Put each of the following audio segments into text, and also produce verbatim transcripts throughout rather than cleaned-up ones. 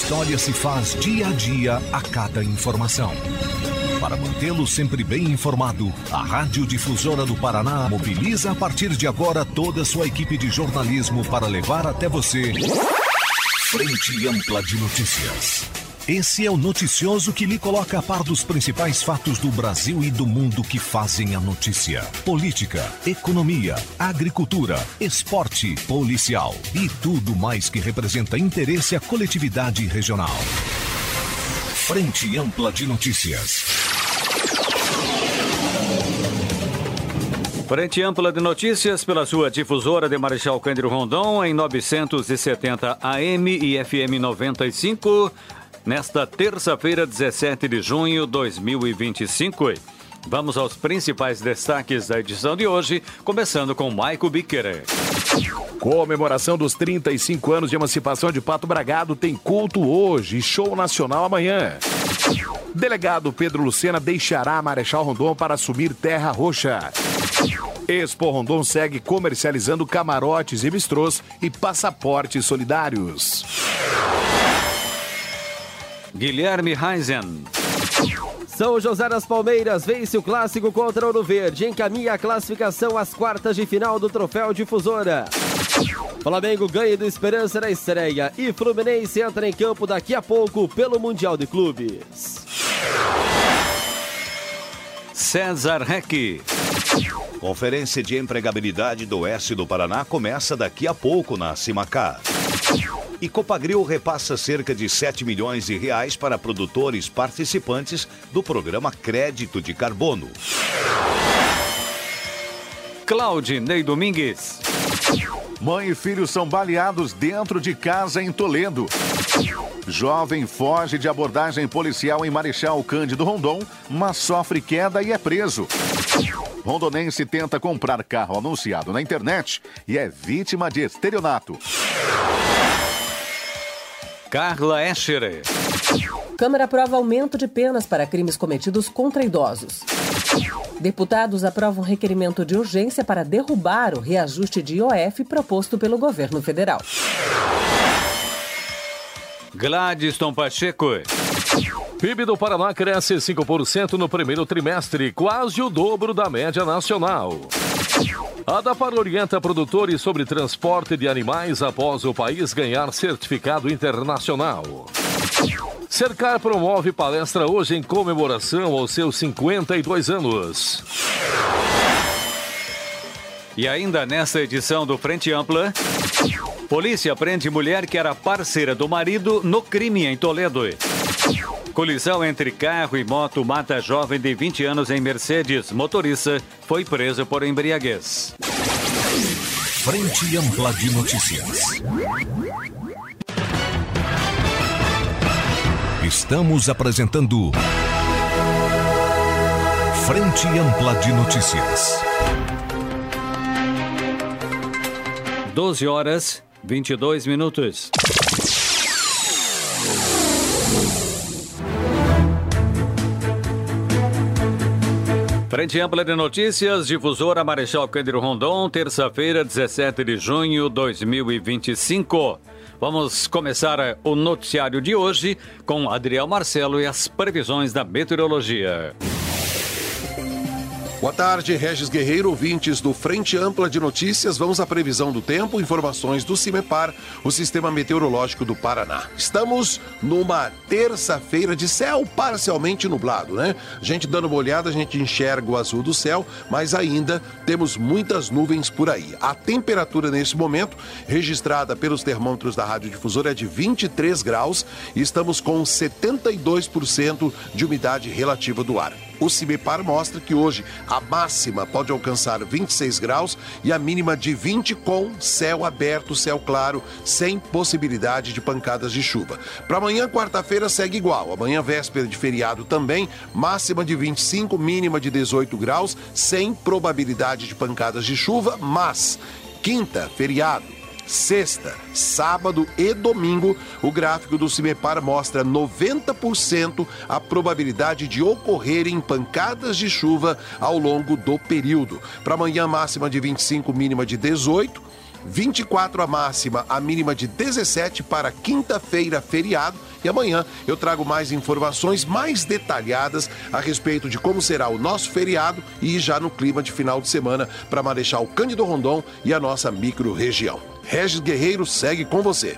história se faz dia a dia a cada informação. Para mantê-lo sempre bem informado, a Rádio Difusora do Paraná mobiliza a partir de agora toda a sua equipe de jornalismo para levar até você Frente Ampla de Notícias. Esse é o noticioso que lhe coloca a par dos principais fatos do Brasil e do mundo que fazem a notícia. Política, economia, agricultura, esporte, policial e tudo mais que representa interesse à coletividade regional. Frente Ampla de Notícias. Frente Ampla de Notícias pela sua difusora de Marechal Cândido Rondon em novecentos e setenta A M e F M noventa e cinco. Nesta terça-feira, dezessete de junho de dois mil e vinte e cinco. Vamos aos principais destaques da edição de hoje, começando com Maico Biquer. Comemoração dos trinta e cinco anos de emancipação de Pato Bragado tem culto hoje e show nacional amanhã. Delegado Pedro Lucena deixará Marechal Rondon para assumir Terra Roxa. Expo Rondon segue comercializando camarotes e bistrôs e passaportes solidários. Guilherme Reisen. São José das Palmeiras vence o clássico contra Ouro Verde, encaminha a classificação às quartas de final do Troféu Difusora. Flamengo ganha do Esperança na estreia e Fluminense entra em campo daqui a pouco pelo Mundial de Clubes. César Reck. Conferência de Empregabilidade do Oeste do Paraná começa daqui a pouco na Cimacá. E Copagril repassa cerca de sete milhões de reais para produtores participantes do programa Crédito de Carbono. Claudinei Domingues. Mãe e filho são baleados dentro de casa em Toledo. Jovem foge de abordagem policial em Marechal Cândido Rondon, mas sofre queda e é preso. Rondonense tenta comprar carro anunciado na internet e é vítima de estelionato. Carla Escher. Câmara aprova aumento de penas para crimes cometidos contra idosos. Deputados aprovam requerimento de urgência para derrubar o reajuste de I O F proposto pelo governo federal. Gladstone Pacheco. P I B do Paraná cresce cinco por cento no primeiro trimestre, quase o dobro da média nacional. A Dapar orienta produtores sobre transporte de animais após o país ganhar certificado internacional. Cercar promove palestra hoje em comemoração aos seus cinquenta e dois anos. E ainda nesta edição do Frente Ampla, polícia prende mulher que era parceira do marido no crime em Toledo. Colisão entre carro e moto mata jovem de vinte anos em Mercedes. Motorista foi preso por embriaguez. Frente Ampla de Notícias. Estamos apresentando Frente Ampla de Notícias. doze horas, vinte e dois minutos. Frente Ampla de Notícias, difusora Marechal Cândido Rondon, terça-feira, dezessete de junho de dois mil e vinte e cinco. Vamos começar o noticiário de hoje com Adriel Marcelo e as previsões da meteorologia. Boa tarde, Regis Guerreiro, ouvintes do Frente Ampla de Notícias. Vamos à previsão do tempo, informações do CIMEPAR, o Sistema Meteorológico do Paraná. Estamos numa terça-feira de céu parcialmente nublado, né? A gente dando uma olhada, a gente enxerga o azul do céu, mas ainda temos muitas nuvens por aí. A temperatura nesse momento, registrada pelos termômetros da Rádio Difusora, é de vinte e três graus e estamos com setenta e dois por cento de umidade relativa do ar. O CIMEPAR mostra que hoje a máxima pode alcançar vinte e seis graus e a mínima de vinte com céu aberto, céu claro, sem possibilidade de pancadas de chuva. Para amanhã, quarta-feira, segue igual. Amanhã, véspera de feriado também, máxima de vinte e cinco, mínima de dezoito graus, sem probabilidade de pancadas de chuva, mas quinta, feriado. Sexta, sábado e domingo, o gráfico do CIMEPAR mostra noventa por cento a probabilidade de ocorrerem pancadas de chuva ao longo do período. Para amanhã, máxima de vinte e cinco, mínima de dezoito. vinte e quatro a máxima, a mínima de dezessete para quinta-feira, feriado. E amanhã eu trago mais informações mais detalhadas a respeito de como será o nosso feriado e já no clima de final de semana para Marechal Cândido Rondon e a nossa micro-região. Regis Guerreiro segue com você.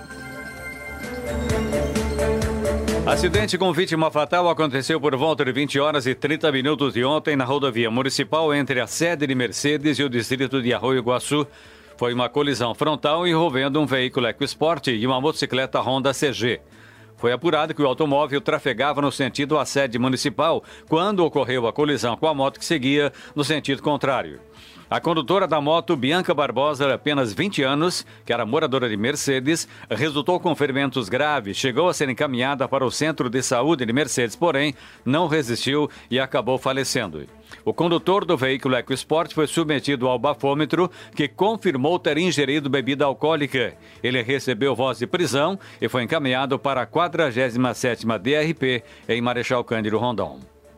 Acidente com vítima fatal aconteceu por volta de vinte horas e trinta minutos de ontem na rodovia municipal entre a sede de Mercedes e o distrito de Arroio Iguaçu. Foi uma colisão frontal envolvendo um veículo EcoSport e uma motocicleta Honda C G. Foi apurado que o automóvel trafegava no sentido à sede municipal quando ocorreu a colisão com a moto que seguia no sentido contrário. A condutora da moto, Bianca Barbosa, de apenas vinte anos, que era moradora de Mercedes, resultou com ferimentos graves, chegou a ser encaminhada para o centro de saúde de Mercedes, porém não resistiu e acabou falecendo. O condutor do veículo EcoSport foi submetido ao bafômetro, que confirmou ter ingerido bebida alcoólica. Ele recebeu voz de prisão e foi encaminhado para a quadragésima sétima D R P em Marechal Cândido Rondon.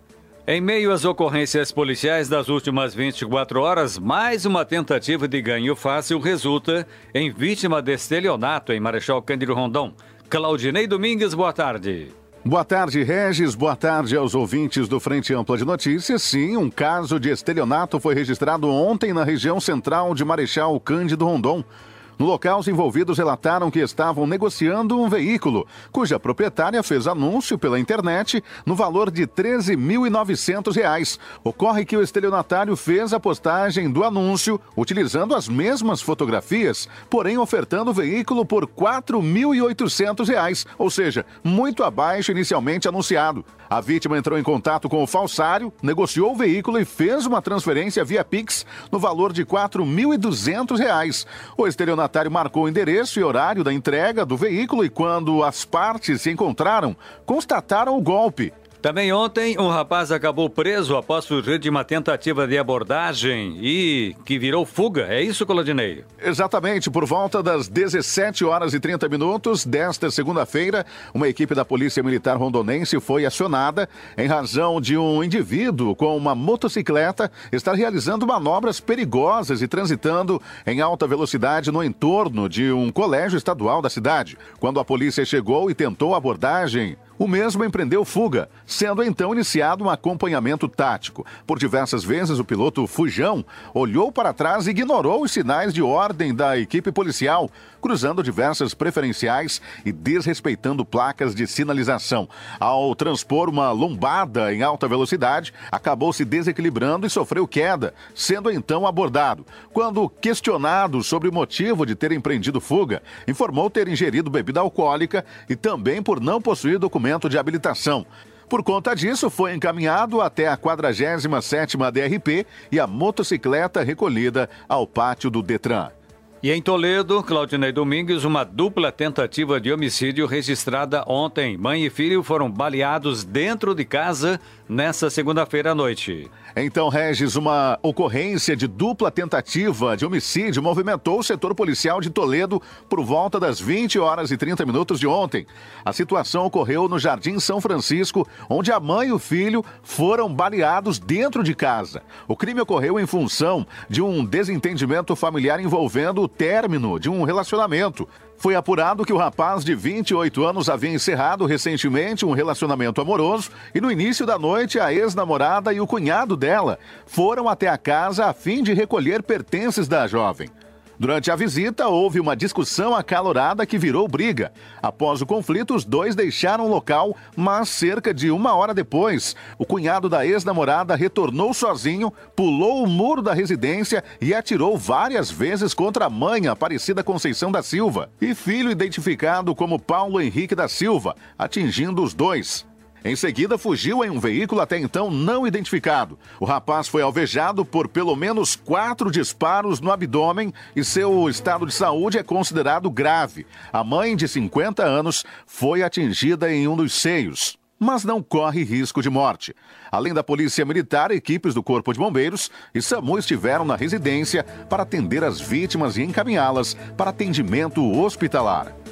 Em meio às ocorrências policiais das últimas vinte e quatro horas, mais uma tentativa de ganho fácil resulta em vítima de estelionato em Marechal Cândido Rondon. Claudinei Domingues, boa tarde. Boa tarde, Regis. Boa tarde aos ouvintes do Frente Ampla de Notícias. Sim, um caso de estelionato foi registrado ontem na região central de Marechal Cândido Rondon. No local, os envolvidos relataram que estavam negociando um veículo, cuja proprietária fez anúncio pela internet no valor de treze mil e novecentos reais. Ocorre que o estelionatário fez a postagem do anúncio utilizando as mesmas fotografias, porém ofertando o veículo por quatro mil e oitocentos reais, ou seja, muito abaixo inicialmente anunciado. A vítima entrou em contato com o falsário, negociou o veículo e fez uma transferência via Pix no valor de quatro mil e duzentos reais. O estelionatário O estelionatário marcou o endereço e horário da entrega do veículo e, quando as partes se encontraram, constataram o golpe. Também ontem, um rapaz acabou preso após fugir de uma tentativa de abordagem e que virou fuga. É isso, Claudinei? Exatamente. Por volta das dezessete horas e trinta minutos desta segunda-feira, uma equipe da Polícia Militar Rondonense foi acionada em razão de um indivíduo com uma motocicleta estar realizando manobras perigosas e transitando em alta velocidade no entorno de um colégio estadual da cidade. Quando a polícia chegou e tentou a abordagem, o mesmo empreendeu fuga, sendo então iniciado um acompanhamento tático. Por diversas vezes, o piloto Fujão olhou para trás e ignorou os sinais de ordem da equipe policial, cruzando diversas preferenciais e desrespeitando placas de sinalização. Ao transpor uma lombada em alta velocidade, acabou se desequilibrando e sofreu queda, sendo então abordado. Quando questionado sobre o motivo de ter empreendido fuga, informou ter ingerido bebida alcoólica e também por não possuir documento de habilitação. Por conta disso, foi encaminhado até a quadragésima sétima D R P e a motocicleta recolhida ao pátio do Detran. E em Toledo, Claudinei Domingues, uma dupla tentativa de homicídio registrada ontem. Mãe e filho foram baleados dentro de casa nessa segunda-feira à noite. Então, Regis, uma ocorrência de dupla tentativa de homicídio movimentou o setor policial de Toledo por volta das vinte horas e trinta minutos de ontem. A situação ocorreu no Jardim São Francisco, onde a mãe e o filho foram baleados dentro de casa. O crime ocorreu em função de um desentendimento familiar envolvendo o término de um relacionamento. Foi apurado que o rapaz de vinte e oito anos havia encerrado recentemente um relacionamento amoroso e no início da noite a ex-namorada e o cunhado dela foram até a casa a fim de recolher pertences da jovem. Durante a visita, houve uma discussão acalorada que virou briga. Após o conflito, os dois deixaram o local, mas cerca de uma hora depois, o cunhado da ex-namorada retornou sozinho, pulou o muro da residência e atirou várias vezes contra a mãe, Aparecida Conceição da Silva, e filho identificado como Paulo Henrique da Silva, atingindo os dois. Em seguida, fugiu em um veículo até então não identificado. O rapaz foi alvejado por pelo menos quatro disparos no abdômen e seu estado de saúde é considerado grave. A mãe, de cinquenta anos, foi atingida em um dos seios, mas não corre risco de morte. Além da Polícia Militar, equipes do Corpo de Bombeiros e SAMU estiveram na residência para atender as vítimas e encaminhá-las para atendimento hospitalar.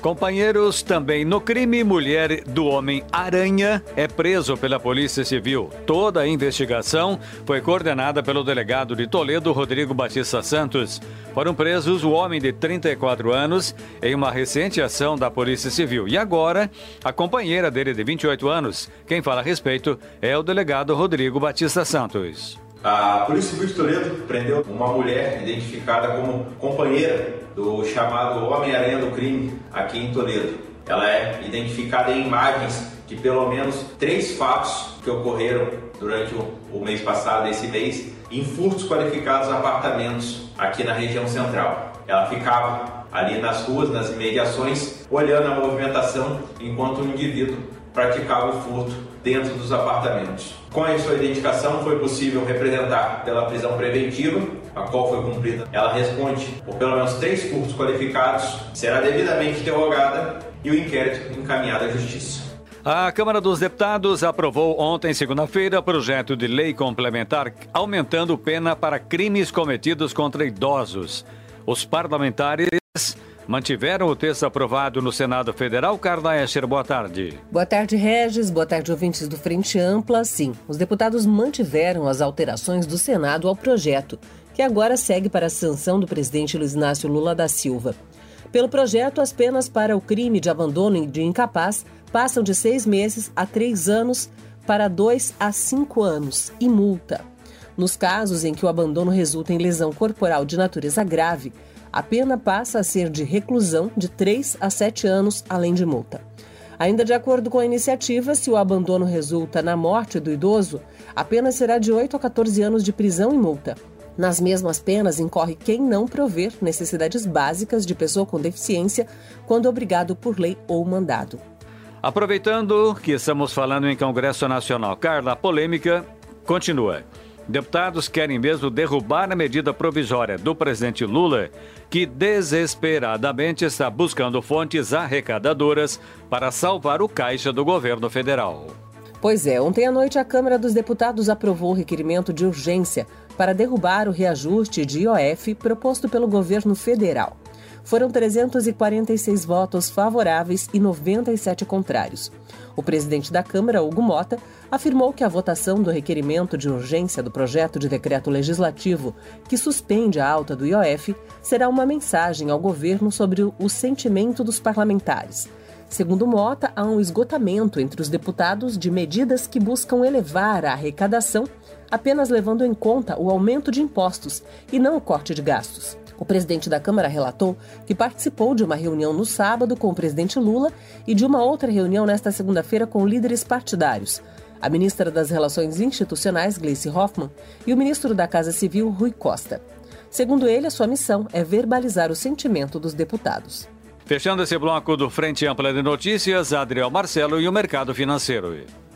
Companheiros, também no crime, mulher do homem Aranha é preso pela Polícia Civil. Toda a investigação foi coordenada pelo delegado de Toledo, Rodrigo Batista Santos. Foram presos o homem de trinta e quatro anos em uma recente ação da Polícia Civil. E agora, a companheira dele de vinte e oito anos. Quem fala a respeito é o delegado Rodrigo Batista Santos. A Polícia Civil de Toledo prendeu uma mulher identificada como companheira do chamado Homem-Aranha do Crime aqui em Toledo. Ela é identificada em imagens de pelo menos três fatos que ocorreram durante o, o mês passado, esse mês, em furtos qualificados a apartamentos aqui na região central. Ela ficava ali nas ruas, nas imediações, olhando a movimentação enquanto o indivíduo praticava o furto dentro dos apartamentos. Com a sua identificação foi possível representar pela prisão preventiva, a qual foi cumprida. Ela responde por pelo menos três furtos qualificados, será devidamente interrogada e o inquérito encaminhado à Justiça. A Câmara dos Deputados aprovou ontem, segunda-feira, projeto de lei complementar aumentando pena para crimes cometidos contra idosos. Os parlamentares mantiveram o texto aprovado no Senado Federal. Carla Escher, boa tarde. Boa tarde, Regis. Boa tarde, ouvintes do Frente Ampla. Sim, os deputados mantiveram as alterações do Senado ao projeto, que agora segue para a sanção do presidente Luiz Inácio Lula da Silva. Pelo projeto, as penas para o crime de abandono de incapaz passam de seis meses a três anos para dois a cinco anos e multa. Nos casos em que o abandono resulta em lesão corporal de natureza grave, a pena passa a ser de reclusão de três a sete anos, além de multa. Ainda de acordo com a iniciativa, se o abandono resulta na morte do idoso, a pena será de oito a quatorze anos de prisão e multa. Nas mesmas penas, incorre quem não prover necessidades básicas de pessoa com deficiência quando obrigado por lei ou mandado. Aproveitando que estamos falando em Congresso Nacional, Carla, a polêmica continua. Deputados querem mesmo derrubar a medida provisória do presidente Lula, que desesperadamente está buscando fontes arrecadadoras para salvar o caixa do governo federal. Pois é, ontem à noite a Câmara dos Deputados aprovou o requerimento de urgência para derrubar o reajuste de I O F proposto pelo governo federal. Foram trezentos e quarenta e seis votos favoráveis e noventa e sete contrários. O presidente da Câmara, Hugo Mota, afirmou que a votação do requerimento de urgência do projeto de decreto legislativo que suspende a alta do I O F será uma mensagem ao governo sobre o sentimento dos parlamentares. Segundo Mota, há um esgotamento entre os deputados de medidas que buscam elevar a arrecadação, apenas levando em conta o aumento de impostos e não o corte de gastos. O presidente da Câmara relatou que participou de uma reunião no sábado com o presidente Lula e de uma outra reunião nesta segunda-feira com líderes partidários, a ministra das Relações Institucionais, Gleice Hoffmann, e o ministro da Casa Civil, Rui Costa. Segundo ele, a sua missão é verbalizar o sentimento dos deputados. Fechando esse bloco do Frente Ampla de Notícias, Adriel Marcelo e o mercado financeiro.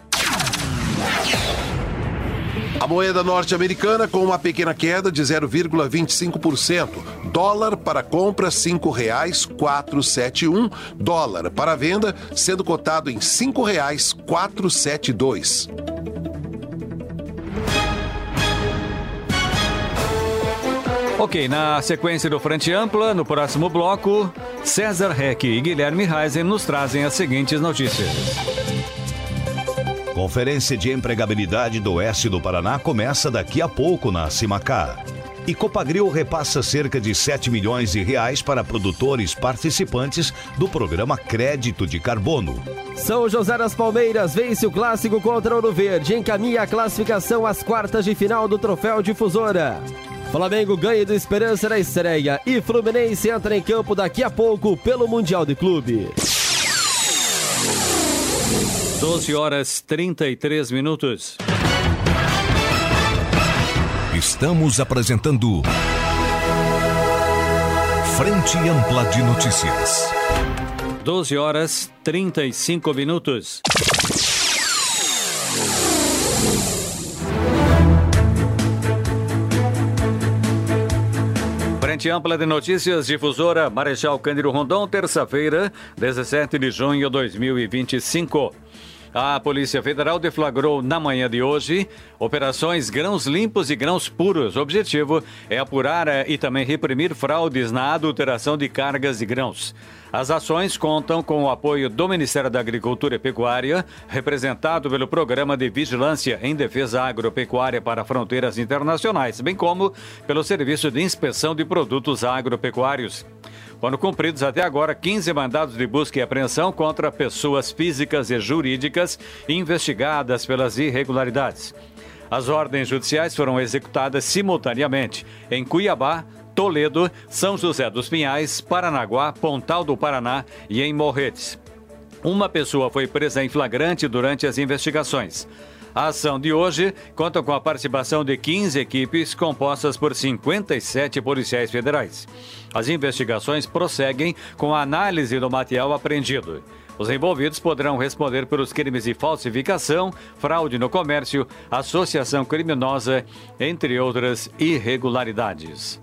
A moeda norte-americana com uma pequena queda de zero vírgula vinte e cinco por cento. Dólar para compra cinco reais quatrocentos e setenta e um. Dólar para venda sendo cotado em cinco reais quatrocentos e setenta e dois. Ok, na sequência do Frente Ampla, no próximo bloco, César Reck e Guilherme Reisen nos trazem as seguintes notícias. Conferência de Empregabilidade do Oeste do Paraná começa daqui a pouco na Cimacá. E Copagril repassa cerca de sete milhões de reais para produtores participantes do programa Crédito de Carbono. São José das Palmeiras vence o clássico contra Ouro Verde, encaminha a classificação às quartas de final do Troféu Difusora. Flamengo ganha do Esperança na estreia e Fluminense entra em campo daqui a pouco pelo Mundial de Clube. doze horas e trinta e três minutos. Estamos apresentando Frente Ampla de Notícias. doze horas e trinta e cinco minutos. Frente Ampla de Notícias, Difusora Marechal Cândido Rondon, terça-feira, dezessete de junho de dois mil e vinte e cinco. A Polícia Federal deflagrou na manhã de hoje operações Grãos Limpos e Grãos Puros. O objetivo é apurar e também reprimir fraudes na adulteração de cargas de grãos. As ações contam com o apoio do Ministério da Agricultura e Pecuária, representado pelo Programa de Vigilância em Defesa Agropecuária para Fronteiras Internacionais, bem como pelo Serviço de Inspeção de Produtos Agropecuários. Foram cumpridos até agora quinze mandados de busca e apreensão contra pessoas físicas e jurídicas investigadas pelas irregularidades. As ordens judiciais foram executadas simultaneamente em Cuiabá, Toledo, São José dos Pinhais, Paranaguá, Pontal do Paraná e em Morretes. Uma pessoa foi presa em flagrante durante as investigações. A ação de hoje conta com a participação de quinze equipes compostas por cinquenta e sete policiais federais. As investigações prosseguem com a análise do material apreendido. Os envolvidos poderão responder pelos crimes de falsificação, fraude no comércio, associação criminosa, entre outras irregularidades.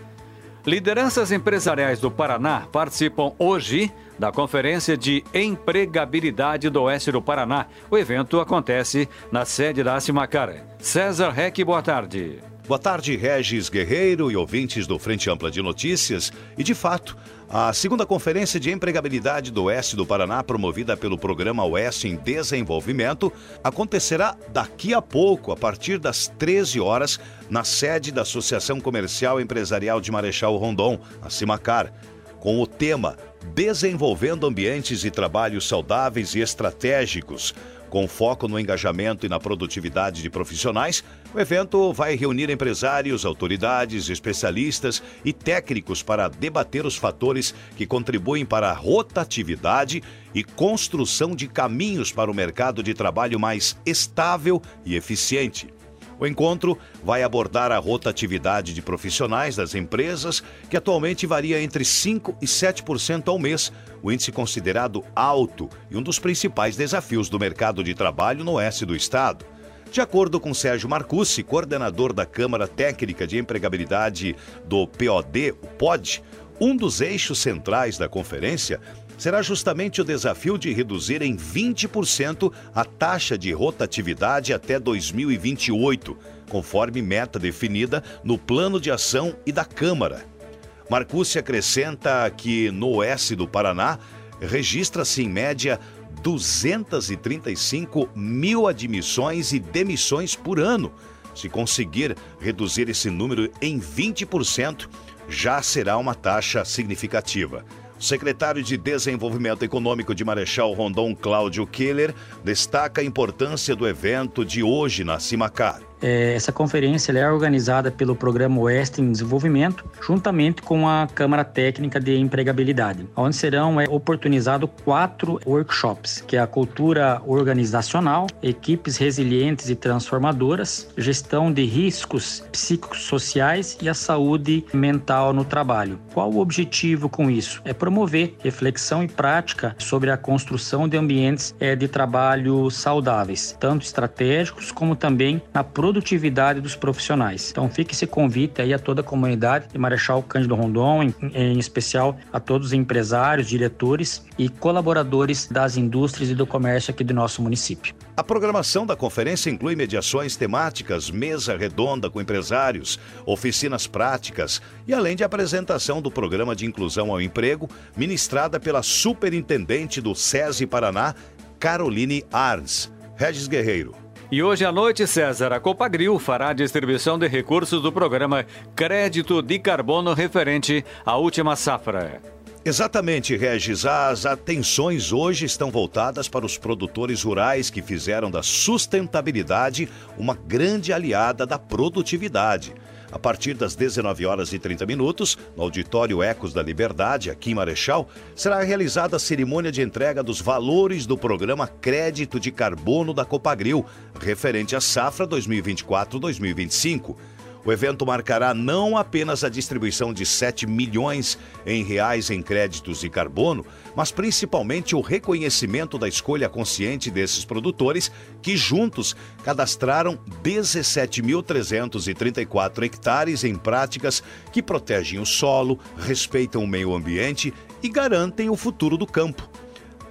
Lideranças empresariais do Paraná participam hoje da Conferência de Empregabilidade do Oeste do Paraná. O evento acontece na sede da Acimacar. César Reck, boa tarde. Boa tarde, Regis Guerreiro e ouvintes do Frente Ampla de Notícias. E, de fato, a segunda Conferência de Empregabilidade do Oeste do Paraná, promovida pelo Programa Oeste em Desenvolvimento, acontecerá daqui a pouco, a partir das treze horas, na sede da Associação Comercial e Empresarial de Marechal Rondon, a Acimacar, com o tema Desenvolvendo Ambientes e Trabalhos Saudáveis e Estratégicos. Com foco no engajamento e na produtividade de profissionais, o evento vai reunir empresários, autoridades, especialistas e técnicos para debater os fatores que contribuem para a rotatividade e construção de caminhos para o mercado de trabalho mais estável e eficiente. O encontro vai abordar a rotatividade de profissionais das empresas, que atualmente varia entre cinco por cento e sete por cento ao mês, o índice considerado alto e um dos principais desafios do mercado de trabalho no oeste do estado. De acordo com Sérgio Marcucci, coordenador da Câmara Técnica de Empregabilidade do P O D, o P O D, um dos eixos centrais da conferência será justamente o desafio de reduzir em vinte por cento a taxa de rotatividade até dois mil e vinte e oito, conforme meta definida no Plano de Ação e da Câmara. Marcucci acrescenta que no oeste do Paraná registra-se em média duzentas e trinta e cinco mil admissões e demissões por ano. Se conseguir reduzir esse número em vinte por cento, já será uma taxa significativa. O secretário de Desenvolvimento Econômico de Marechal Rondon, Cláudio Keller, destaca a importância do evento de hoje na Acimacar. Essa conferência ela é organizada pelo Programa Oeste em Desenvolvimento, juntamente com a Câmara Técnica de Empregabilidade, onde serão é, oportunizados quatro workshops, que é a cultura organizacional, equipes resilientes e transformadoras, gestão de riscos psicossociais e a saúde mental no trabalho. Qual o objetivo com isso? É promover reflexão e prática sobre a construção de ambientes é, de trabalho saudáveis, tanto estratégicos como também na produtividade dos profissionais. Então fica esse convite aí a toda a comunidade de Marechal Cândido Rondon, em, em especial a todos os empresários, diretores e colaboradores das indústrias e do comércio aqui do nosso município. A programação da conferência inclui mediações temáticas, mesa redonda com empresários, oficinas práticas e além de apresentação do Programa de Inclusão ao Emprego, ministrada pela superintendente do SESI Paraná, Caroline Arns. Regis Guerreiro. E hoje à noite, César, a Copagril fará a distribuição de recursos do programa Crédito de Carbono referente à última safra. Exatamente, Regis. As atenções hoje estão voltadas para os produtores rurais que fizeram da sustentabilidade uma grande aliada da produtividade. A partir das dezenove horas e trinta minutos, no Auditório Ecos da Liberdade, aqui em Marechal, será realizada a cerimônia de entrega dos valores do programa Crédito de Carbono da Copagril, referente à safra dois mil e vinte e quatro a dois mil e vinte e cinco. O evento marcará não apenas a distribuição de sete milhões em reais em créditos de carbono, mas principalmente o reconhecimento da escolha consciente desses produtores que juntos cadastraram dezessete mil trezentos e trinta e quatro hectares em práticas que protegem o solo, respeitam o meio ambiente e garantem o futuro do campo.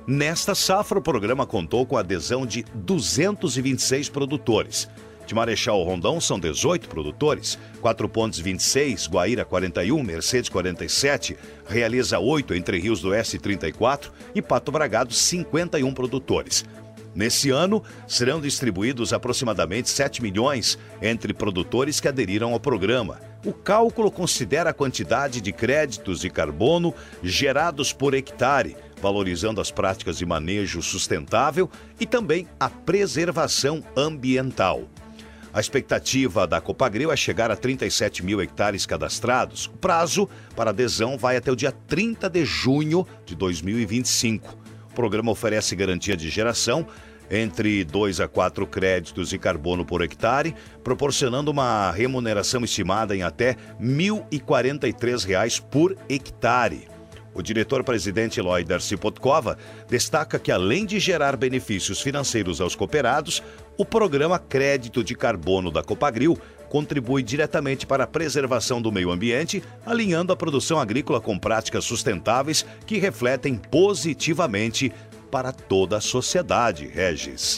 Nesta safra, o programa contou com a adesão de duzentos e vinte e seis produtores. De Marechal Rondon são dezoito produtores, Quatro Pontos vinte e seis, Guaíra quarenta e um, Mercedes quarenta e sete, Realiza oito, Entre Rios do Oeste trinta e quatro e Pato Bragado cinquenta e um produtores. Nesse ano, serão distribuídos aproximadamente sete milhões entre produtores que aderiram ao programa. O cálculo considera a quantidade de créditos de carbono gerados por hectare, valorizando as práticas de manejo sustentável e também a preservação ambiental. A expectativa da Copagril é chegar a trinta e sete mil hectares cadastrados. O prazo para adesão vai até o dia trinta de junho de dois mil e vinte e cinco. O programa oferece garantia de geração entre dois a quatro créditos de carbono por hectare, proporcionando uma remuneração estimada em até mil e quarenta e três reais por hectare. O diretor-presidente Eloy Darcy Podkova destaca que, além de gerar benefícios financeiros aos cooperados, o programa Crédito de Carbono da Copagril contribui diretamente para a preservação do meio ambiente, alinhando a produção agrícola com práticas sustentáveis que refletem positivamente para toda a sociedade, Regis.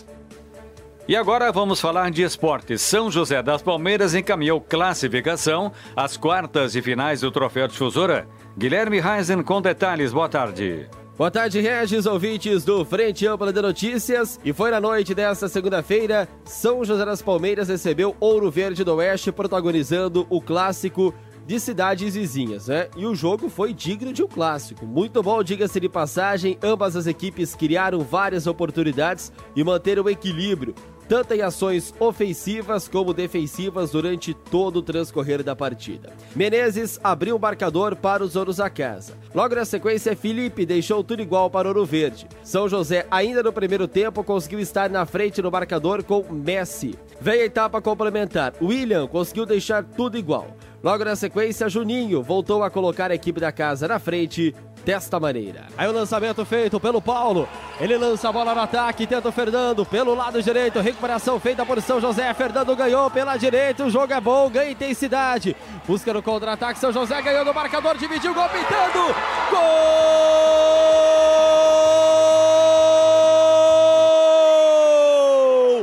E agora vamos falar de esportes. São José das Palmeiras encaminhou classificação às quartas e finais do Troféu Difusora. Guilherme Reisen com detalhes. Boa tarde. Boa tarde, Regis, ouvintes do Frente Ampla de Notícias. E foi na noite desta segunda-feira, São José das Palmeiras recebeu Ouro Verde do Oeste, protagonizando o clássico de cidades vizinhas, né? E o jogo foi digno de um clássico. Muito bom, diga-se de passagem, ambas as equipes criaram várias oportunidades e manteram o equilíbrio, tanto em ações ofensivas como defensivas durante todo o transcorrer da partida. Menezes abriu o marcador para os donos da casa. Logo na sequência, Felipe deixou tudo igual para o Ouro Verde. São José, ainda no primeiro tempo, conseguiu estar na frente no marcador com Messi. Veio a etapa complementar. William conseguiu deixar tudo igual. Logo na sequência, Juninho voltou a colocar a equipe da casa na frente desta maneira. Aí o lançamento feito pelo Paulo. Ele lança a bola no ataque, tenta o Fernando pelo lado direito. Recuperação feita por São José. Fernando ganhou pela direita. O jogo é bom, ganha intensidade. Busca no contra-ataque. São José ganhou no marcador, dividiu, gol pitando. Gol!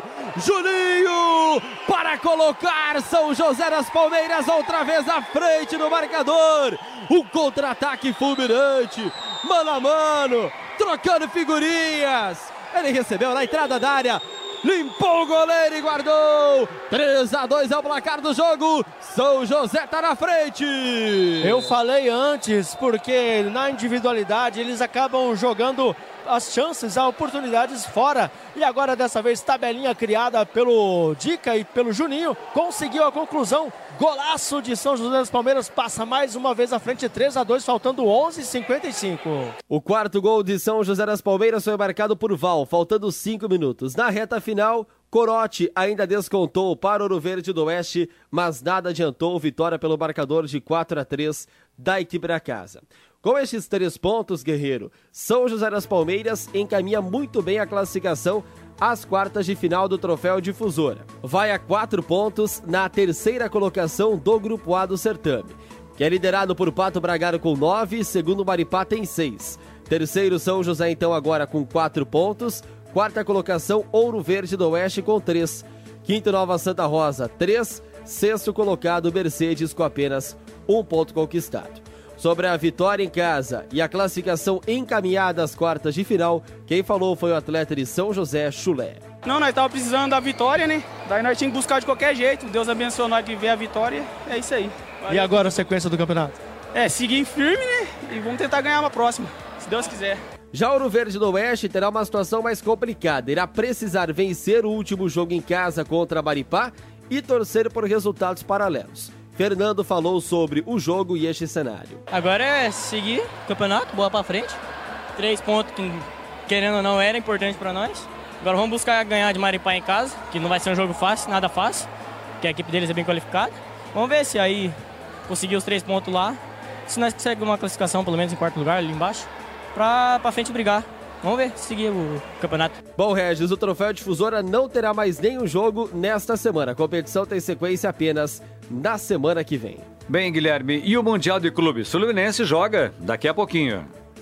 Juninho! Para colocar São José das Palmeiras outra vez à frente do marcador. Um contra-ataque fulminante, mano a mano, trocando figurinhas. Ele recebeu na entrada da área, limpou o goleiro e guardou. três a dois é o placar do jogo. São José tá na frente. Eu falei antes, porque na individualidade eles acabam jogando as chances, as oportunidades fora. E agora dessa vez tabelinha criada pelo Dica e pelo Juninho, conseguiu a conclusão. Golaço de São José das Palmeiras, passa mais uma vez à frente, três a dois, faltando onze e cinquenta e cinco. O quarto gol de São José das Palmeiras foi marcado por Val, faltando cinco minutos. Na reta final, Corote ainda descontou para o Ouro Verde do Oeste, mas nada adiantou, vitória pelo marcador de quatro a três da equipe da casa. Com estes três pontos, Guerreiro, São José das Palmeiras encaminha muito bem a classificação às quartas de final do Troféu Difusora. Vai a quatro pontos na terceira colocação do Grupo A do certame, que é liderado por Pato Bragado com nove, segundo Maripá tem seis. Terceiro, São José então agora com quatro pontos. Quarta colocação, Ouro Verde do Oeste com três. Quinto, Nova Santa Rosa, três. Sexto colocado, Mercedes com apenas um ponto conquistado. Sobre a vitória em casa e a classificação encaminhada às quartas de final, quem falou foi o atleta de São José, Chulé. Não, nós estávamos precisando da vitória, né? Daí nós tínhamos que buscar de qualquer jeito. Deus abençoou nós que veio a vitória. É isso aí. Valeu. E agora a sequência do campeonato? É, seguir firme, né? E vamos tentar ganhar uma próxima, se Deus quiser. Já o Ouro Verde do Oeste terá uma situação mais complicada. Irá precisar vencer o último jogo em casa contra a Maripá e torcer por resultados paralelos. Fernando falou sobre o jogo e este cenário. Agora é seguir o campeonato, bola pra frente. Três pontos que, querendo ou não, era importante pra nós. Agora vamos buscar ganhar de Maripá em casa, que não vai ser um jogo fácil, nada fácil, porque a equipe deles é bem qualificada. Vamos ver se aí conseguir os três pontos lá, se nós conseguimos uma classificação, pelo menos em quarto lugar, ali embaixo, pra, pra frente brigar. Vamos ver, seguir o campeonato. Bom, Regis, o Troféu Difusora não terá mais nenhum jogo nesta semana. A competição tem sequência apenas na semana que vem. Bem, Guilherme, e o Mundial de Clubes Fluminense joga daqui a pouquinho.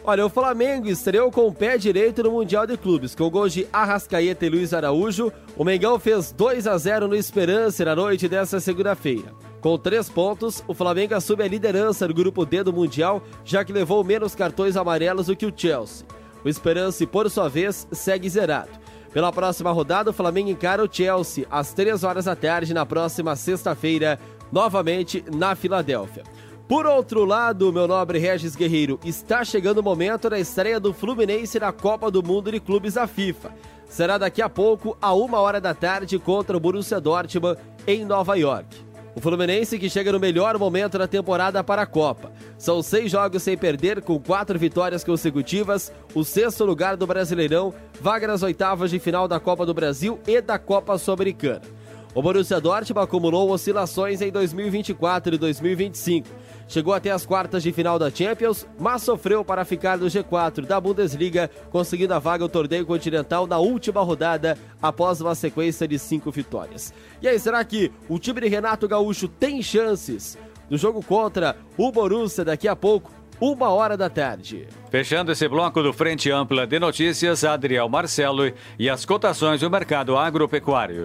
Olha, o Flamengo estreou com o pé direito no Mundial de Clubes, com gols de Arrascaeta e Luiz Araújo. O Mengão fez dois a zero no Esperance na noite desta segunda-feira. Com três pontos, o Flamengo assume a liderança do grupo D do Mundial, já que levou menos cartões amarelos do que o Chelsea. O Esperance, por sua vez, segue zerado. Pela próxima rodada, o Flamengo encara o Chelsea às três horas da tarde na próxima sexta-feira, novamente na Filadélfia. Por outro lado, meu nobre Regis Guerreiro, está chegando o momento da estreia do Fluminense na Copa do Mundo de Clubes da FIFA. Será daqui a pouco, a uma hora da tarde, contra o Borussia Dortmund, em Nova York. O Fluminense que chega no melhor momento da temporada para a Copa. São seis jogos sem perder, com quatro vitórias consecutivas, o sexto lugar do Brasileirão, vaga nas oitavas de final da Copa do Brasil e da Copa Sul-Americana. O Borussia Dortmund acumulou oscilações em dois mil e vinte e quatro e dois mil e vinte e cinco. Chegou até as quartas de final da Champions, mas sofreu para ficar no G quatro da Bundesliga, conseguindo a vaga ao torneio continental na última rodada, após uma sequência de cinco vitórias. E aí, será que o time de Renato Gaúcho tem chances no jogo contra o Borussia daqui a pouco, uma hora da tarde? Fechando esse bloco do Frente Ampla de Notícias, Adriel Marcelo e as cotações do mercado agropecuário.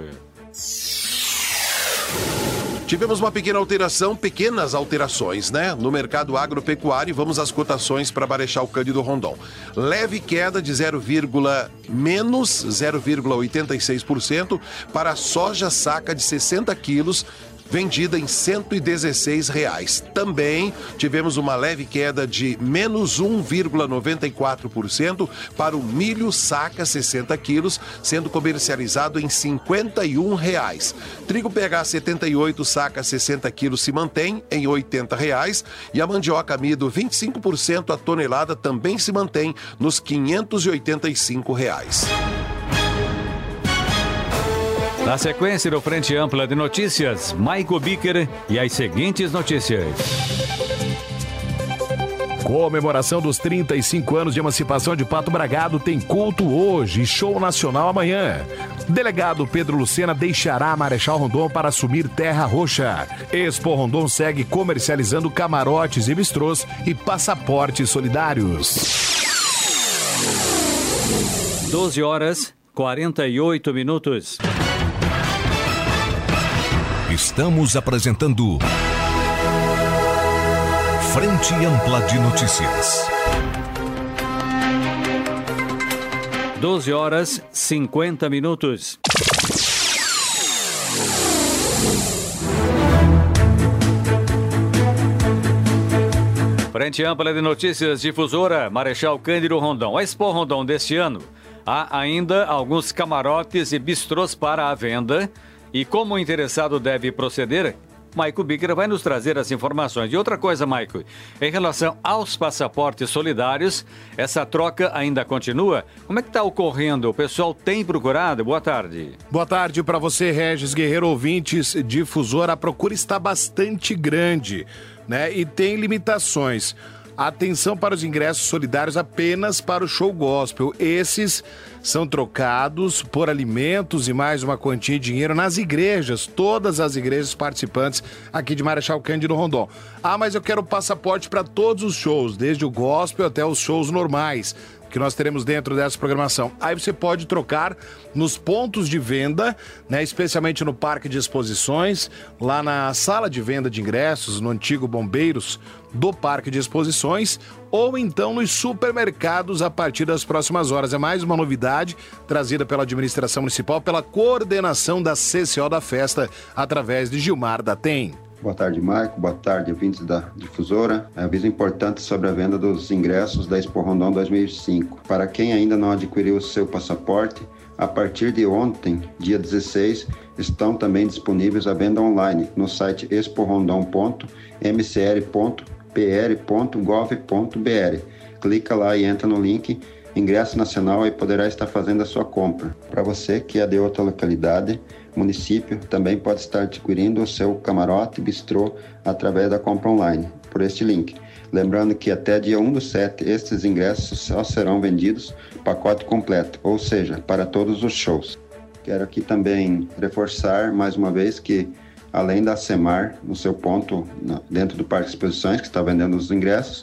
Tivemos uma pequena alteração, pequenas alterações, né? No mercado agropecuário, vamos às cotações para Marechal Cândido Rondon. Leve queda de zero, menos zero vírgula oitenta e seis por cento para a soja saca de sessenta quilos, vendida em cento e dezesseis reais. Também tivemos uma leve queda de menos um vírgula noventa e quatro por cento para o milho saca sessenta quilos, sendo comercializado em cinquenta e um reais. Trigo P H setenta e oito saca sessenta quilos se mantém em oitenta reais e a mandioca amido vinte e cinco por cento a tonelada também se mantém nos quinhentos e oitenta e cinco reais. Na sequência do Frente Ampla de Notícias, Maico Bicker e as seguintes notícias. Comemoração dos trinta e cinco anos de emancipação de Pato Bragado tem culto hoje e show nacional amanhã. Delegado Pedro Lucena deixará a Marechal Rondon para assumir Terra Roxa. Expo Rondon segue comercializando camarotes e bistrôs e passaportes solidários. doze horas, quarenta e oito minutos. Estamos apresentando Frente Ampla de Notícias. doze horas, cinquenta minutos. Frente Ampla de Notícias, Difusora Marechal Cândido Rondon. A Expo Rondon deste ano, há ainda alguns camarotes e bistrôs para a venda. E como o interessado deve proceder, Maico Bicker vai nos trazer as informações. E outra coisa, Maico, em relação aos passaportes solidários, essa troca ainda continua? Como é que está ocorrendo? O pessoal tem procurado? Boa tarde. Boa tarde para você, Regis Guerreiro, ouvintes, Difusora. A procura está bastante grande, né? E tem limitações. Atenção para os ingressos solidários apenas para o show gospel. Esses são trocados por alimentos e mais uma quantia de dinheiro nas igrejas, todas as igrejas participantes aqui de Marechal Cândido Rondon. Ah, mas eu quero passaporte para todos os shows, desde o gospel até os shows normais, que nós teremos dentro dessa programação. Aí você pode trocar nos pontos de venda, né, especialmente no Parque de Exposições, lá na sala de venda de ingressos, no antigo Bombeiros do Parque de Exposições, ou então nos supermercados a partir das próximas horas. É mais uma novidade trazida pela administração municipal, pela coordenação da C C O da festa, através de Gilmar da Tem. Boa tarde, Maico. Boa tarde, ouvintes da Difusora. Aviso importante sobre a venda dos ingressos da Expo Rondon dois mil e cinco. Para quem ainda não adquiriu o seu passaporte, a partir de ontem, dia dezesseis, estão também disponíveis à venda online no site expo rondon ponto m c r ponto p r ponto gov ponto b r. Clica lá e entra no link Ingresso Nacional e poderá estar fazendo a sua compra. Para você que é de outra localidade, município, também pode estar adquirindo o seu camarote bistrô através da compra online, por este link. Lembrando que até dia um do sete, estes ingressos só serão vendidos pacote completo, ou seja, para todos os shows. Quero aqui também reforçar mais uma vez que, além da Semar, no seu ponto dentro do Parque de Exposições, que está vendendo os ingressos,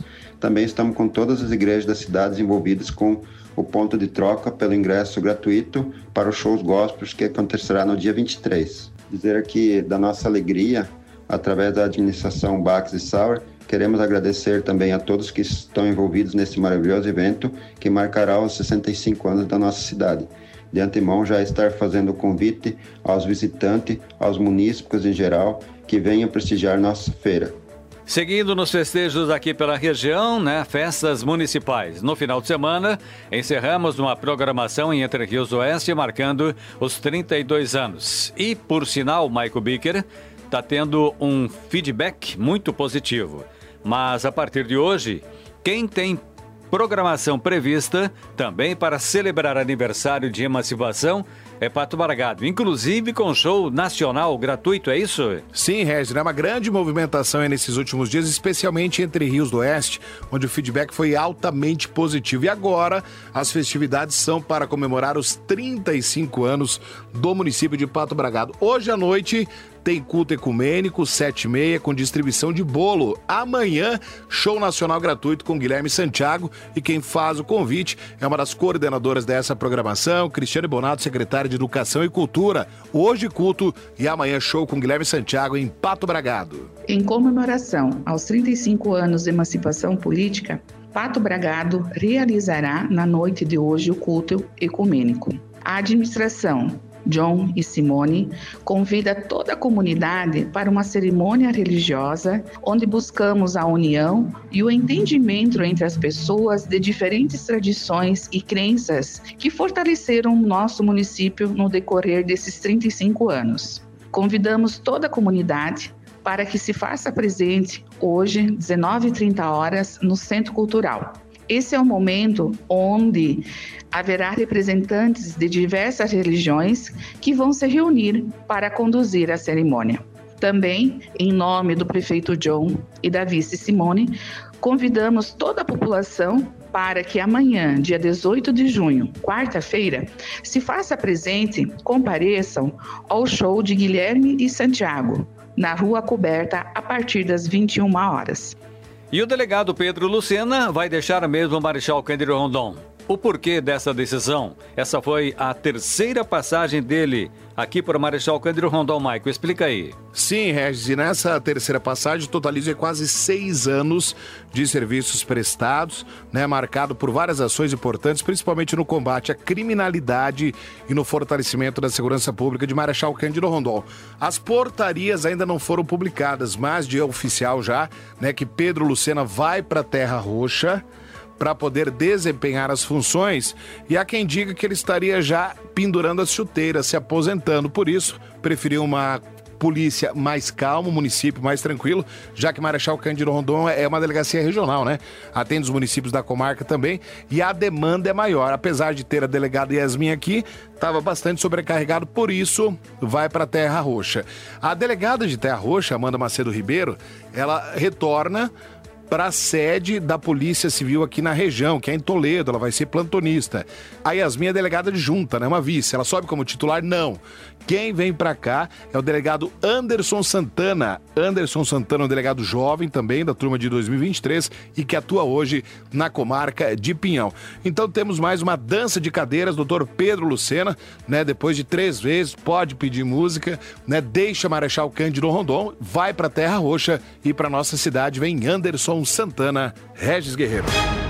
também estamos com todas as igrejas das cidades envolvidas com o ponto de troca pelo ingresso gratuito para os shows gospels que acontecerá no dia vinte e três. Dizer aqui da nossa alegria, através da administração Bax e Sauer, queremos agradecer também a todos que estão envolvidos nesse maravilhoso evento que marcará os sessenta e cinco anos da nossa cidade. De antemão, já estar fazendo o convite aos visitantes, aos munícipes em geral, que venham prestigiar nossa feira. Seguindo nos festejos aqui pela região, né, festas municipais. No final de semana, encerramos uma programação em Entre Rios Oeste, marcando os trinta e dois anos. E, por sinal, Maico Bicker está tendo um feedback muito positivo. Mas, a partir de hoje, quem tem programação prevista também para celebrar aniversário de emancipação é Pato Bragado, inclusive com show nacional gratuito, é isso? Sim, Regis, é uma grande movimentação aí nesses últimos dias, especialmente Entre Rios do Oeste, onde o feedback foi altamente positivo. E agora, as festividades são para comemorar os trinta e cinco anos do município de Pato Bragado. Hoje à noite tem culto ecumênico, sete e meia, com distribuição de bolo. Amanhã, show nacional gratuito com Guilherme Santiago. E quem faz o convite é uma das coordenadoras dessa programação, Cristiane Bonato, secretária de Educação e Cultura. Hoje culto e amanhã show com Guilherme Santiago em Pato Bragado. Em comemoração aos trinta e cinco anos de emancipação política, Pato Bragado realizará na noite de hoje o culto ecumênico. A administração John e Simone convida toda a comunidade para uma cerimônia religiosa onde buscamos a união e o entendimento entre as pessoas de diferentes tradições e crenças que fortaleceram o nosso município no decorrer desses trinta e cinco anos. Convidamos toda a comunidade para que se faça presente hoje, dezenove e trinta horas, no Centro Cultural. Esse é o momento onde haverá representantes de diversas religiões que vão se reunir para conduzir a cerimônia. Também, em nome do prefeito John e da vice Simone, convidamos toda a população para que amanhã, dia dezoito de junho, quarta-feira, se faça presente, compareçam ao show de Guilherme e Santiago, na Rua Coberta, a partir das vinte e uma horas. E o delegado Pedro Lucena vai deixar mesmo o Marechal Cândido Rondon. O porquê dessa decisão? Essa foi a terceira passagem dele aqui para o Marechal Cândido Rondon. Maico, explica aí. Sim, Regis, e nessa terceira passagem totaliza quase seis anos de serviços prestados, né, marcado por várias ações importantes, principalmente no combate à criminalidade e no fortalecimento da segurança pública de Marechal Cândido Rondon. As portarias ainda não foram publicadas, mas de oficial já, né, que Pedro Lucena vai para Terra Roxa para poder desempenhar as funções, e há quem diga que ele estaria já pendurando as chuteiras, se aposentando. Por isso, preferiu uma polícia mais calma, um município mais tranquilo, já que Marechal Cândido Rondon é uma delegacia regional, né? Atende os municípios da comarca também, e a demanda é maior. Apesar de ter a delegada Yasmin aqui, estava bastante sobrecarregado, por isso vai para Terra Roxa. A delegada de Terra Roxa, Amanda Macedo Ribeiro, ela retorna para a sede da Polícia Civil aqui na região, que é em Toledo. Ela vai ser plantonista. A Yasmin é delegada adjunta, né? Uma vice. Ela sobe como titular? Não. Quem vem para cá é o delegado Anderson Santana. Anderson Santana é um delegado jovem também, da turma de dois mil e vinte e três, e que atua hoje na comarca de Pinhão. Então temos mais uma dança de cadeiras, doutor Pedro Lucena, né? Depois de três vezes, pode pedir música, né? Deixa Marechal Cândido Rondon, vai para Terra Roxa, e para nossa cidade vem Anderson Santana. Regis Guerreiro.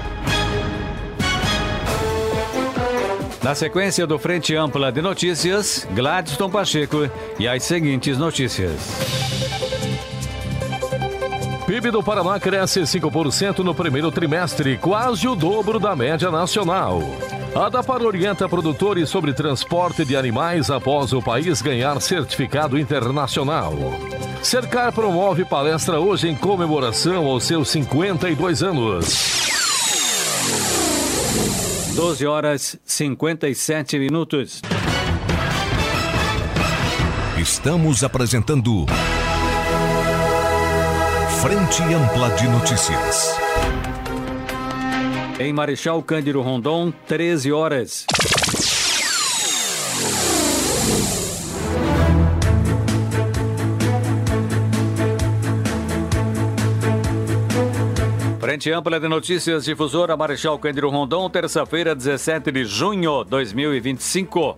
Na sequência do Frente Ampla de Notícias, Gladstone Pacheco e as seguintes notícias. P I B do Paraná cresce cinco por cento no primeiro trimestre, quase o dobro da média nacional. A Adapar orienta produtores sobre transporte de animais após o país ganhar certificado internacional. Cercar promove palestra hoje em comemoração aos seus cinquenta e dois anos. doze horas e cinquenta e sete minutos. Estamos apresentando Frente Ampla de Notícias. Em Marechal Cândido Rondon, treze horas. Frente ampla de notícias, difusora Marechal Cândido Rondon, terça-feira, dezessete de junho de dois mil e vinte e cinco.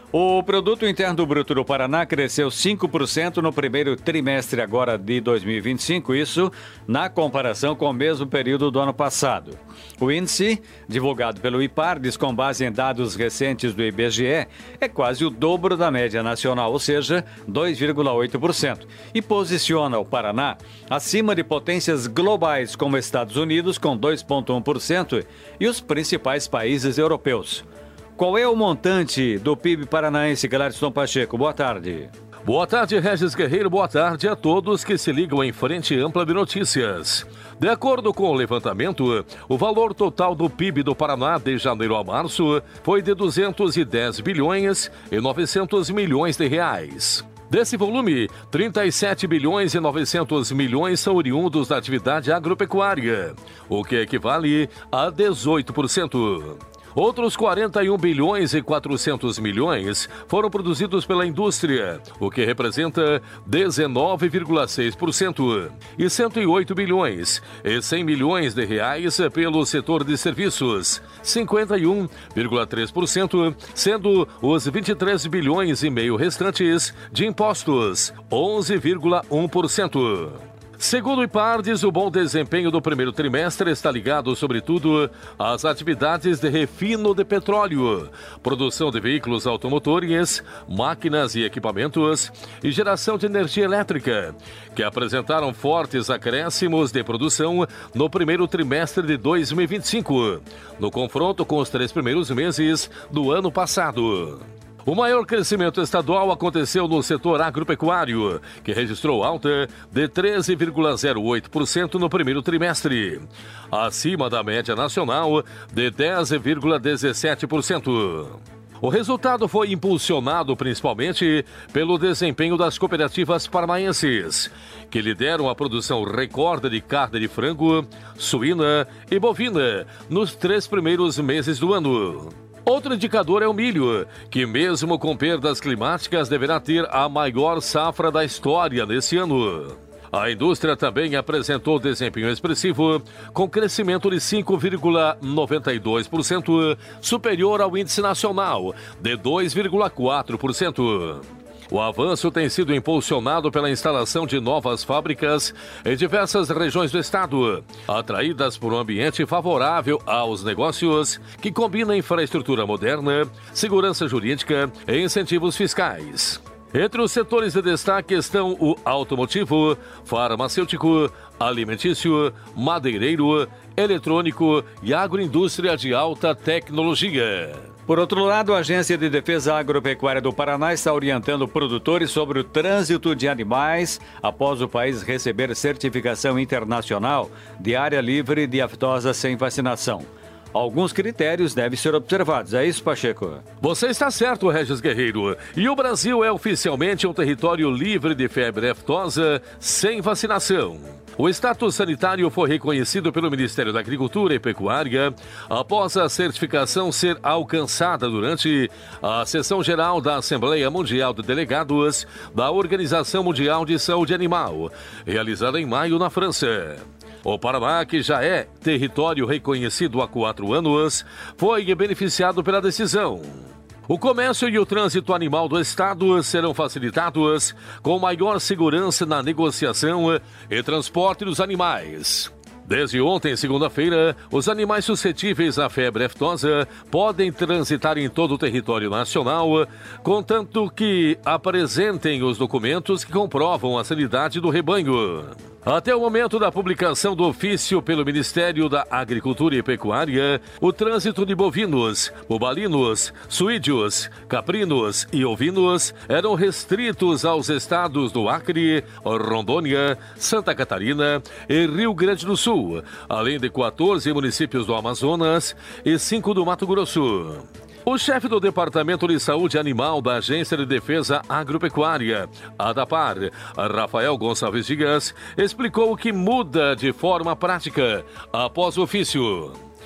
O Produto Interno Bruto do Paraná cresceu cinco por cento no primeiro trimestre agora de dois mil e vinte e cinco, isso na comparação com o mesmo período do ano passado. O índice, divulgado pelo IPARDES com base em dados recentes do I B G E, é quase o dobro da média nacional, ou seja, dois vírgula oito por cento, e posiciona o Paraná acima de potências globais como Estados Unidos com dois vírgula um por cento e os principais países europeus. Qual é o montante do P I B paranaense, Gladson Pacheco? Boa tarde. Boa tarde, Regis Guerreiro. Boa tarde a todos que se ligam em Frente Ampla de Notícias. De acordo com o levantamento, o valor total do P I B do Paraná de janeiro a março foi de duzentos e dez bilhões e novecentos milhões de reais. Desse volume, trinta e sete bilhões e novecentos milhões são oriundos da atividade agropecuária, o que equivale a dezoito por cento. Outros quarenta e um bilhões e quatrocentos milhões foram produzidos pela indústria, o que representa dezenove vírgula seis por cento, e cento e oito bilhões e cem milhões de reais pelo setor de serviços, cinquenta e um vírgula três por cento, sendo os vinte e três bilhões e meio restantes de impostos, onze vírgula um por cento. Segundo o IPARDES, o bom desempenho do primeiro trimestre está ligado, sobretudo, às atividades de refino de petróleo, produção de veículos automotores, máquinas e equipamentos e geração de energia elétrica, que apresentaram fortes acréscimos de produção no primeiro trimestre de dois mil e vinte e cinco, no confronto com os três primeiros meses do ano passado. O maior crescimento estadual aconteceu no setor agropecuário, que registrou alta de treze vírgula zero oito por cento no primeiro trimestre, acima da média nacional de dez vírgula dezessete por cento. O resultado foi impulsionado principalmente pelo desempenho das cooperativas paranaenses, que lideram a produção recorde de carne de frango, suína e bovina nos três primeiros meses do ano. Outro indicador é o milho, que mesmo com perdas climáticas deverá ter a maior safra da história nesse ano. A indústria também apresentou desempenho expressivo, com crescimento de cinco vírgula noventa e dois por cento, superior ao índice nacional de dois vírgula quatro por cento. O avanço tem sido impulsionado pela instalação de novas fábricas em diversas regiões do estado, atraídas por um ambiente favorável aos negócios que combina infraestrutura moderna, segurança jurídica e incentivos fiscais. Entre os setores de destaque estão o automotivo, farmacêutico, alimentício, madeireiro, eletrônico e agroindústria de alta tecnologia. Por outro lado, a Agência de Defesa Agropecuária do Paraná está orientando produtores sobre o trânsito de animais após o país receber certificação internacional de área livre de aftosa sem vacinação. Alguns critérios devem ser observados. É isso, Pacheco? Você está certo, Regis Guerreiro. E o Brasil é oficialmente um território livre de febre aftosa sem vacinação. O status sanitário foi reconhecido pelo Ministério da Agricultura e Pecuária após a certificação ser alcançada durante a sessão geral da Assembleia Mundial de Delegados da Organização Mundial de Saúde Animal, realizada em maio na França. O Paraná, que já é território reconhecido há quatro anos, foi beneficiado pela decisão. O comércio e o trânsito animal do estado serão facilitados com maior segurança na negociação e transporte dos animais. Desde ontem, segunda-feira, os animais suscetíveis à febre aftosa podem transitar em todo o território nacional, contanto que apresentem os documentos que comprovam a sanidade do rebanho. Até o momento da publicação do ofício pelo Ministério da Agricultura e Pecuária, o trânsito de bovinos, bubalinos, suídeos, caprinos e ovinos eram restritos aos estados do Acre, Rondônia, Santa Catarina e Rio Grande do Sul, além de quatorze municípios do Amazonas e cinco do Mato Grosso. O chefe do Departamento de Saúde Animal da Agência de Defesa Agropecuária, ADAPAR, Rafael Gonçalves Dias, explicou o que muda de forma prática após o ofício.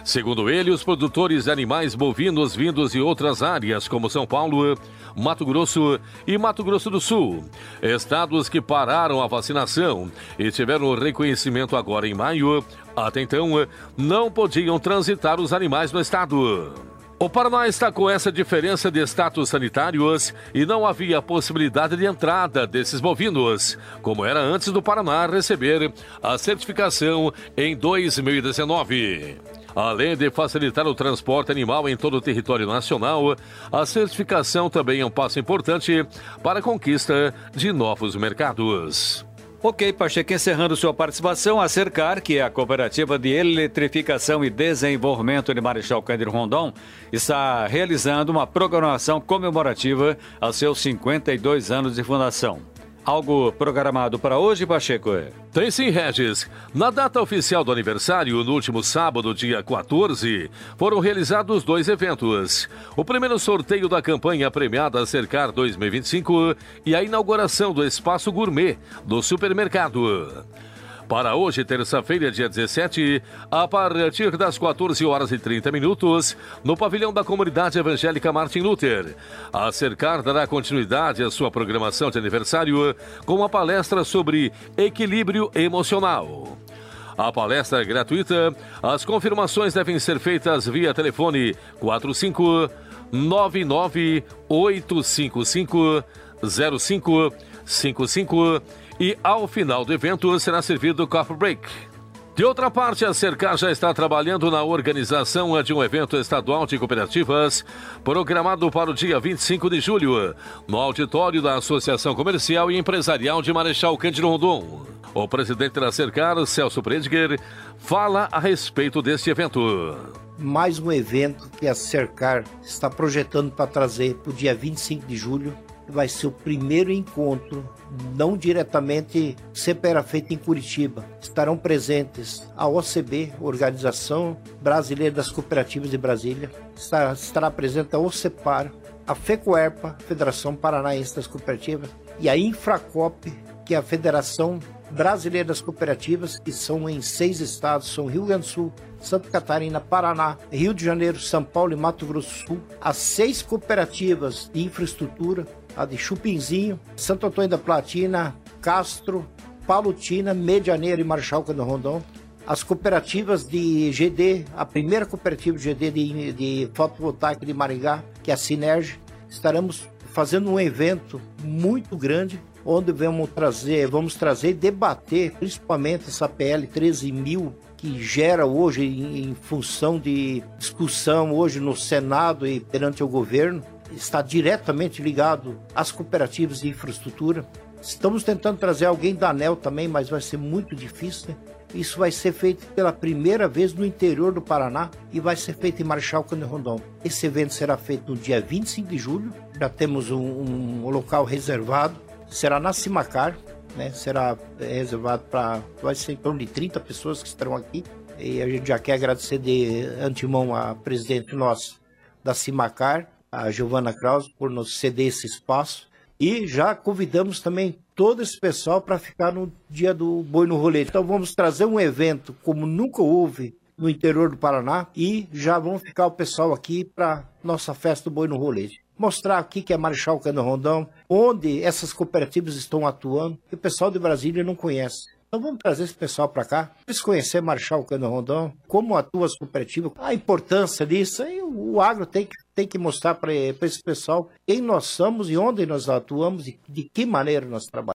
Segundo ele, os produtores de animais bovinos vindos de outras áreas, como São Paulo, Mato Grosso e Mato Grosso do Sul, estados que pararam a vacinação e tiveram reconhecimento agora em maio, até então não podiam transitar os animais no estado. O Paraná está com essa diferença de status sanitários e não havia possibilidade de entrada desses bovinos, como era antes do Paraná receber a certificação em dois mil e dezenove. Além de facilitar o transporte animal em todo o território nacional, a certificação também é um passo importante para a conquista de novos mercados. Ok, Pacheco, encerrando sua participação, a Cercar, que é a Cooperativa de Eletrificação e Desenvolvimento de Marechal Cândido Rondon, está realizando uma programação comemorativa aos seus cinquenta e dois anos de fundação. Algo programado para hoje, Pacheco? Tem sim, Regis. Na data oficial do aniversário, no último sábado, dia quatorze, foram realizados dois eventos. O primeiro sorteio da campanha premiada Cercar dois mil e vinte e cinco e a inauguração do Espaço Gourmet do supermercado. Para hoje, terça-feira, dia dezessete, a partir das quatorze horas e trinta minutos, no pavilhão da Comunidade Evangélica Martin Luther, a Cercar dará continuidade à sua programação de aniversário com uma palestra sobre equilíbrio emocional. A palestra é gratuita, as confirmações devem ser feitas via telefone quatro cinco nove nove oito cinco cinco zero cinco cinco cinco e ao final do evento será servido coffee break. De outra parte, a Cercar já está trabalhando na organização de um evento estadual de cooperativas programado para o dia vinte e cinco de julho, no auditório da Associação Comercial e Empresarial de Marechal Cândido Rondon. O presidente da Cercar, Celso Prediger, fala a respeito deste evento. Mais um evento que a Cercar está projetando para trazer para o dia vinte e cinco de julho. Vai ser o primeiro encontro, não diretamente, sempre era feito em Curitiba. Estarão presentes a O C B, Organização Brasileira das Cooperativas de Brasília, estará, estará presente a OCEPAR, a FECOERPA, Federação Paranaense das Cooperativas, e a Infracop, que é a Federação Brasileira das Cooperativas, que são em seis estados, são Rio Grande do Sul, Santa Catarina, Paraná, Rio de Janeiro, São Paulo e Mato Grosso do Sul. As seis cooperativas de infraestrutura, a de Chupinzinho, Santo Antônio da Platina, Castro, Palutina, Medianeira e Marechal Cândido Rondon. As cooperativas de G D, a primeira cooperativa de G D de, de fotovoltaica de Maringá, que é a Sinerge. Estaremos fazendo um evento muito grande, onde vamos trazer, vamos trazer e debater, principalmente essa P L treze mil, que gera hoje, em, em função de discussão hoje no Senado e perante o governo, está diretamente ligado às cooperativas de infraestrutura. Estamos tentando trazer alguém da ANEEL também, mas vai ser muito difícil, né? Isso vai ser feito pela primeira vez no interior do Paraná e vai ser feito em Marechal Cândido Rondon. Esse evento será feito no dia vinte e cinco de julho, já temos um, um local reservado, será na Cimacar, né? Será reservado para, vai ser em torno de trinta pessoas que estarão aqui, e a gente já quer agradecer de antemão a presidente nossa da Cimacar, a Giovana Krause, por nos ceder esse espaço, e já convidamos também todo esse pessoal para ficar no dia do Boi no Rolete. Então vamos trazer um evento como nunca houve no interior do Paraná e já vão ficar o pessoal aqui para nossa festa do Boi no Rolete. Mostrar aqui que é Marechal Cândido Rondon, onde essas cooperativas estão atuando, que o pessoal de Brasília não conhece. Então vamos trazer esse pessoal para cá, para eles conhecerem Marechal Cândido Rondon, como atuam as cooperativas, a importância disso. Aí o agro tem que, tem que mostrar para esse pessoal quem nós somos e onde nós atuamos e de que maneira nós trabalhamos.